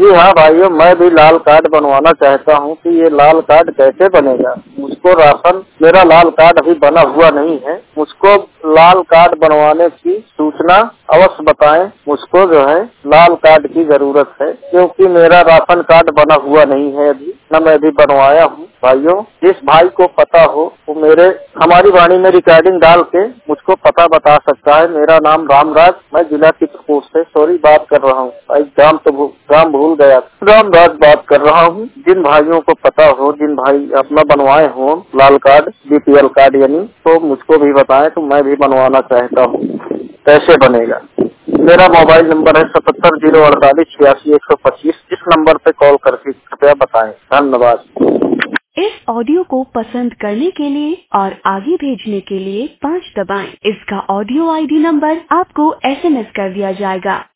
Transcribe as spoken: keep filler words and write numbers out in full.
जी हाँ भाइयों, मैं भी लाल कार्ड बनवाना चाहता हूँ कि ये लाल कार्ड कैसे बनेगा। मुझको राशन, मेरा लाल कार्ड अभी बना हुआ नहीं है। मुझको लाल कार्ड बनवाने की सूचना अवश्य बताएं। मुझको जो है लाल कार्ड की जरूरत है, क्योंकि मेरा राशन कार्ड बना हुआ नहीं है अभी, न मैं अभी बनवाया हूँ। भाइयों, जिस भाई को पता हो वो मेरे हमारी वाणी में रिकॉर्डिंग डाल के मुझको पता बता सकता है। मेरा नाम रामराज, मैं जिला चित्रकूट से सॉरी बात कर रहा हूँ भाई, गांव तो गांव भूल गया। रामराज बात कर रहा हूँ। जिन भाइयों को पता हो, जिन भाई अपना बनवाए हो लाल कार्ड, बीपीएल कार्ड यानी, तो मुझको भी बताएं, तो मैं भी बनवाना चाहता हूँ। कैसे बनेगा? मेरा मोबाइल नंबर है सतहत्तर जीरो अड़तालीस छियासी एक सौ पच्चीस। इस नंबर पे कॉल करके कृपया बताएं। धन्यवाद। इस ऑडियो को पसंद करने के लिए और आगे भेजने के लिए पाँच दबाएं। इसका ऑडियो आईडी नंबर आपको एसएमएस कर दिया जाएगा।